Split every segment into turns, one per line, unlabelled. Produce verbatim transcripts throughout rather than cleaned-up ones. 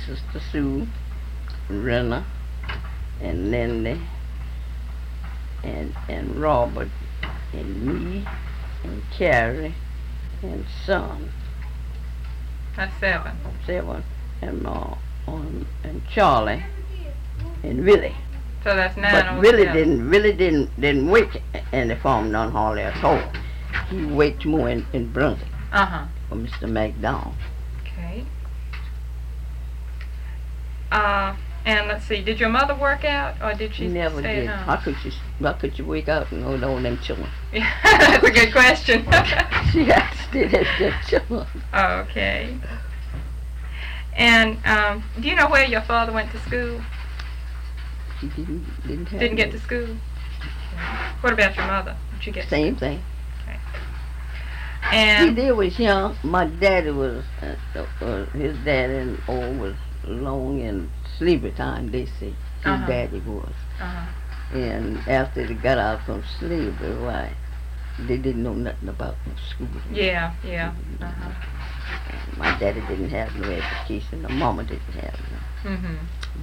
Sister Sue, Renner, and Lindy, and and Robert, and me, and Carrie, and son.
That's seven.
Seven, and uh, um, and Charlie, and Willie.
So that's nine.
But
over
Willie
seven.
didn't really didn't didn't wait in the farm none hardly at all. He waited more in, in Brunswick
Uh huh.
for Mister McDonald.
Okay. Uh, and let's see. Did your mother work out, or did she
She never
stay
did.
at
How
home?
could you how could you wake up and hold on them children?
Yeah, that's a good question.
She had to stay there with them children.
Okay. And um, do you know where your father went to school?
She didn't didn't have
Didn't get
no-
to school. What about your mother? Did she get?
Same thing. See,
And
they was young. My daddy was, uh, uh, his daddy and all was long in sleepy time, they say. His
Uh-huh.
daddy was.
uh-huh.
And after they got out from slavery, why, they didn't know nothing about no school.
Yeah, yeah. Uh-huh.
My daddy didn't have no education. My mama didn't have no.
Mhm.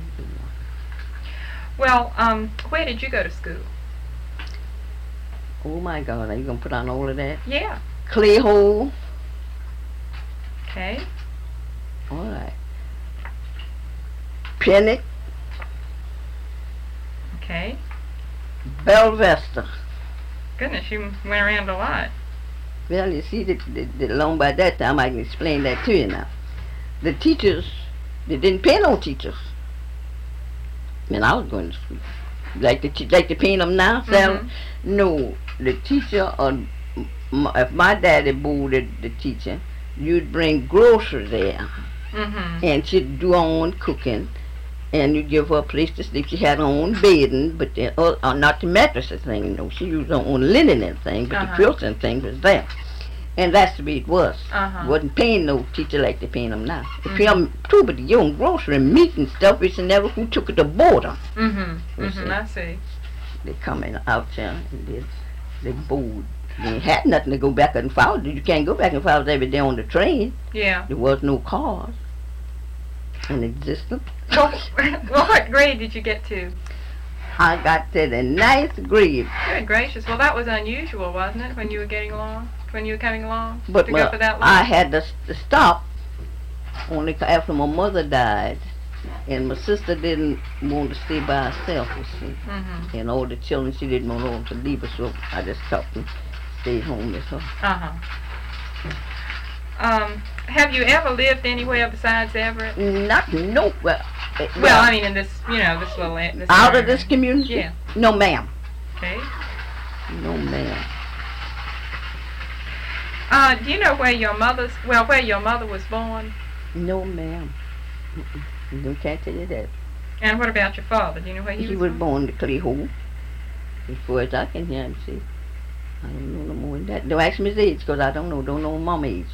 Well, um, where did you go to school?
Oh my God, are you gonna put on all of that?
Yeah.
Clay Hole.
Okay.
All right. Pennick,
Okay.
Belvester.
Goodness, you went around a lot.
Well, you see, the, the, the long by that time, I can explain that to you now. The teachers, they didn't pay no teachers. When I was going to school. Like they, te- like they paying them now, salary?
Mhm.
No, the teacher, or m- if my daddy boarded the teacher, you'd bring groceries there,
Mhm.
and she'd do her own cooking, and you'd give her a place to sleep. She had her own bedding, but the, uh, uh, not the mattresses thing, you know. She used her own linen and thing, but
Uh-huh.
the quilts and thing was there. And that's the way it was.
Uh-huh.
Wasn't paying no teacher like they paying them now. They pay
Mhm.
them too, but your own grocery and meat and stuff, it's never who took it to board them.
Mhm.
You see.
Mhm. I see.
They come in out there and they, they board. They ain't had nothing to go back and forth. You can't go back and forth every day on the train.
Yeah.
There was no cars in existence.
Well, well, what grade did you get to?
I got to the ninth grade.
Good gracious. Well, that was unusual, wasn't it, when you were getting along? When you were coming along?
But
to
well,
go for that long?
I had to, to stop only ca- after my mother died. And my sister didn't want to stay by herself, you see.
Mhm.
And all the children, she didn't want to leave her, so I just stopped and stayed home with her.
Uh-huh. Um, have you ever lived anywhere besides Everett?
Not no well. eh,
Well, I mean, in this, you know, this little, a- this
out of
area.
this community?
Yeah.
No, ma'am.
Okay.
No, ma'am.
Uh, do you know where your mother's, well, where your mother was born?
No, ma'am. Mm-mm. No, can't tell you that.
And what about your father? Do you know where he,
He was born in Clay Hole. As far as I can hear and see. I don't know no more than that. Don't ask me his age, because I don't know. Don't know mom age.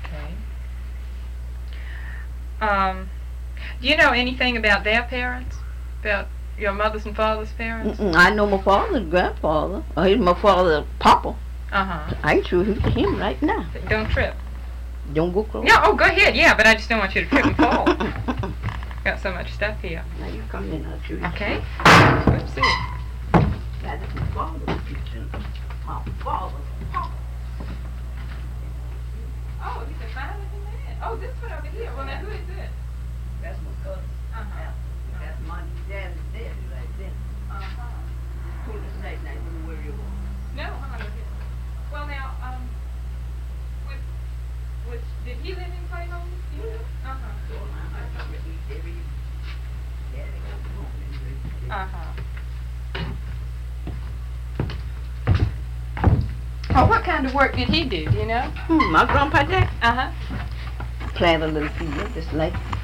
Okay. Um, do you know anything about their parents? About your mother's and father's parents?
Mm-mm. I know my father's grandfather. Or he's my father's papa.
Uh-huh.
I can show him to him right now.
Don't trip.
Don't go close.
Yeah, oh, go ahead, yeah, but I just don't want you to trip and fall. Got so much stuff here.
Now you come in, I'll show you.
Okay. Oopsie.
That is my father's picture. My father's papa.
Oh, you can find it in there. Oh, this one over here. Well, now, who is this?
That's my cousin.
Uh-huh.
That's my dad's daddy right there.
Uh-huh.
Pull this night night, don't worry about it.
No, hold on. Look here. Well, now, um, was, was, did he live in Clay Hole? Do you know? Uh-huh.
So I come to eat every daddy goes home and
Uh-huh. Oh, what kind of work did he do, do you know?
Hmm, my grandpa did
Uh-huh.
plant a little field, just like